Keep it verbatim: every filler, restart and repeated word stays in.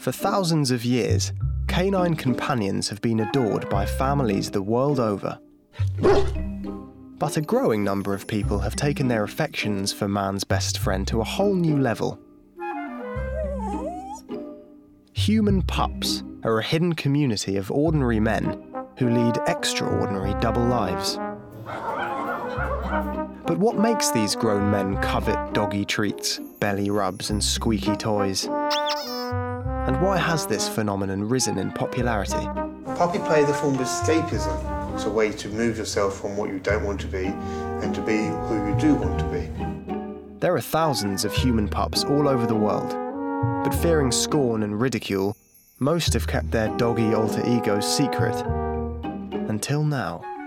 For thousands of years, canine companions have been adored by families the world over. But a growing number of people have taken their affections for man's best friend to a whole new level. Human pups are a hidden community of ordinary men who lead extraordinary double lives. But what makes these grown men covet doggy treats, belly rubs and squeaky toys? And why has this phenomenon risen in popularity? Puppy play is a form of escapism. It's a way to move yourself from what you don't want to be and to be who you do want to be. There are thousands of human pups all over the world, but fearing scorn and ridicule, most have kept their doggy alter egos secret. Until now.